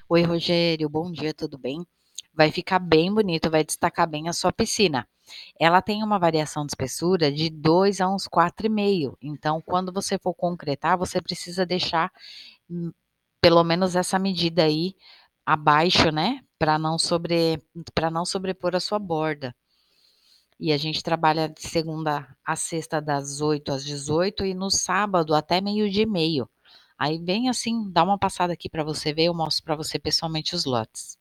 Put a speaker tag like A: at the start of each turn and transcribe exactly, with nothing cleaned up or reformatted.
A: Oi, Rogério, bom dia, tudo bem? Vai ficar bem bonito, vai destacar bem a sua piscina. Ela tem uma variação de espessura de dois a uns quatro e meio. Então, quando você for concretar, você precisa deixar hum, pelo menos essa medida aí abaixo, né? Para não sobre, para não sobrepor a sua borda. E a gente trabalha de segunda a sexta, das oito às dezoito e no sábado até meio-dia e meio. Aí vem assim, dá uma passada aqui para você ver, eu mostro para você pessoalmente os lotes.